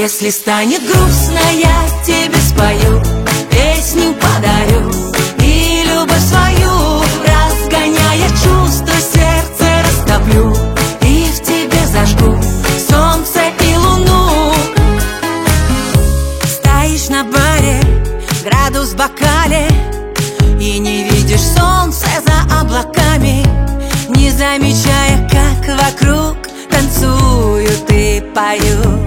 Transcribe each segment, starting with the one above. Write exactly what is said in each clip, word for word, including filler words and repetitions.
Если станет грустно, я тебе спою, песню подарю и любовь свою, разгоняя чувства, сердце растоплю и в тебе зажгу солнце и луну. Стоишь на баре, градус в бокале, и не видишь солнце за облаками, не замечая, как вокруг танцуют и поют.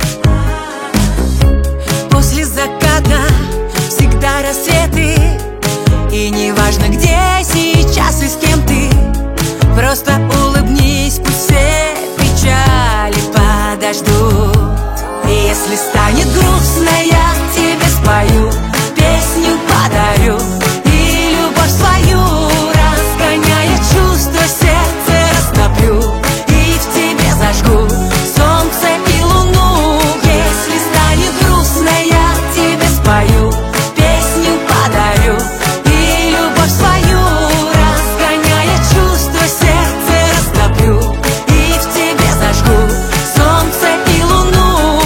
После заката всегда рассветы, и не важно, где сейчас и с кем ты, просто улыбнись, пусть все печали подождут. И если станет грустно, я тебе спою, песню подарю и любовь свою, разгоняя чувства, сердце растоплю и в тебе зажгу солнце и луну. Если станет грустно, я тебе спою, песню подарю и любовь свою, разгоняя чувства, сердце растоплю и в тебе зажгу солнце и луну.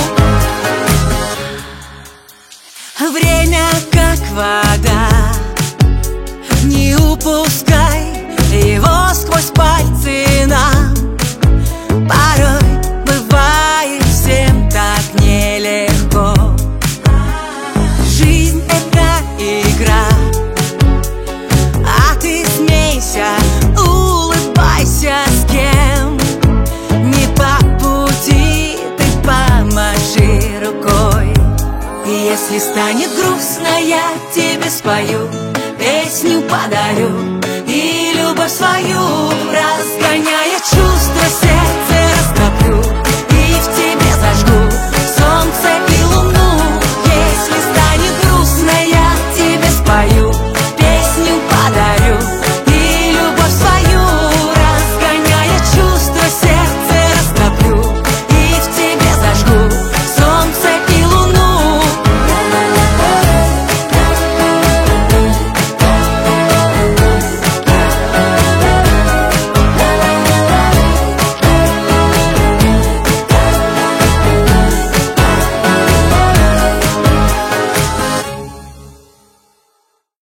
Время как вода, не упускай его сквозь пальцы нам. Порой бывает всем так нелегко. Жизнь — это игра, а ты смейся, улыбайся, с кем не по пути, ты помаши рукой. И если станет грустно, я тебе спою, песню подарю